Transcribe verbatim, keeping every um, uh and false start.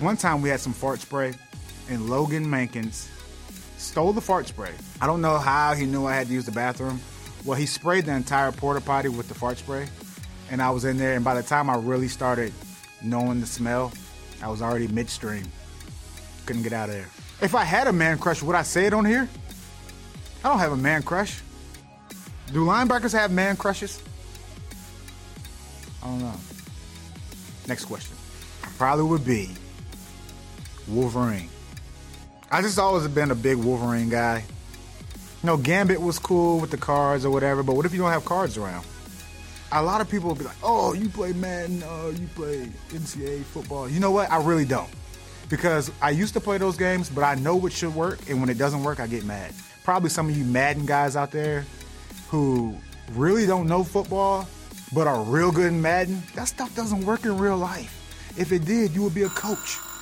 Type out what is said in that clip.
One time we had some fart spray, and Logan Mankins stole the fart spray. I don't know how he knew I had to use the bathroom. Well, he sprayed the entire porta potty with the fart spray, and I was in there, and by the time I really started knowing the smell, I was already midstream. Couldn't get out of there. If I had a man crush, would I say it on here? I don't have a man crush. Do linebackers have man crushes? I don't know. Next question. Probably would be Wolverine. I just always been a big Wolverine guy. You know, Gambit was cool with the cards or whatever, but what if you don't have cards around? A lot of people will be like, oh, you play Madden, oh, you play N C double A football. You know what? I really don't. Because I used to play those games, but I know what should work, and when it doesn't work, I get mad. Probably some of you Madden guys out there who really don't know football, but are real good in Madden, that stuff doesn't work in real life. If it did, you would be a coach.